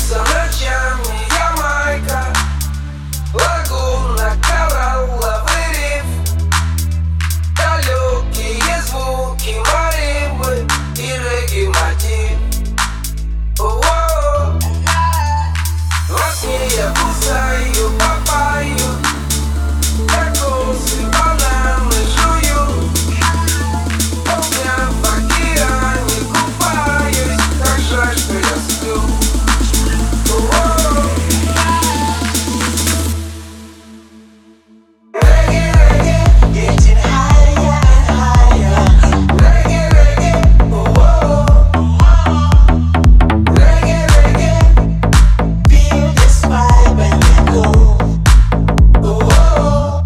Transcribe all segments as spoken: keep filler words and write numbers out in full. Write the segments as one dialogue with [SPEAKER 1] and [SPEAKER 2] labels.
[SPEAKER 1] Снится ночами Ямайка, лагуна, коралловый риф, далекие звуки маримбы и регги-мотив. О-о-о. Во сне я кусаю папайю, кокосы, бананы жую, полдня в океане купаюсь, как жаль, что я сплю. О-о-о.
[SPEAKER 2] Getting higher and higher.
[SPEAKER 1] Reggae, reggae, oh-oh. Reggae, reggae,
[SPEAKER 2] Feel this vibe and let go.
[SPEAKER 1] oh-oh.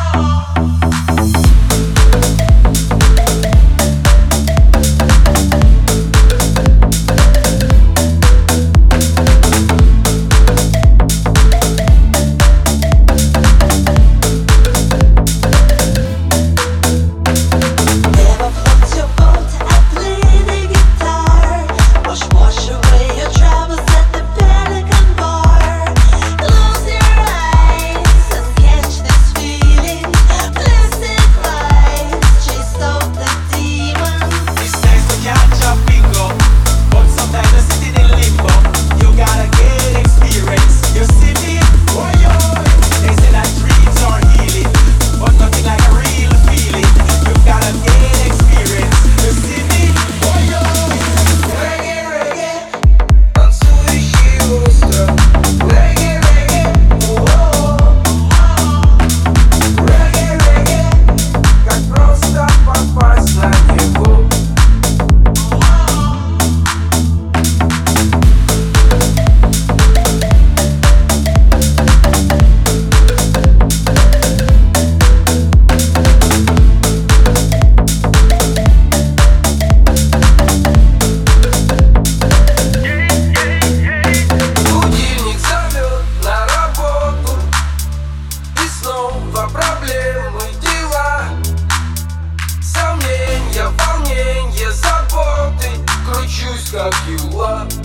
[SPEAKER 2] Never float your boat, I play the guitar. Wash, wash away your troubles at the Pelican Bar. Close your eyes and catch this feeling. Blessed vibes, chase out the demons.
[SPEAKER 3] It's nice to catch a bingo, but sometimes you're sitting in limbo. You gotta get experience. You see me? Oh, yo. They say that dreams are healing, but nothing like a real feeling. You gotta get experience. You see me? Oh, yo.
[SPEAKER 1] Reggae, reggae, танцующий остров. Reggae, reggae, oh-oh. Reggae, reggae, как просто попасть на него. Будильник зовет на работу, и снова проблемы, дела, сомнения, волнения, заботы. Кручусь как юла.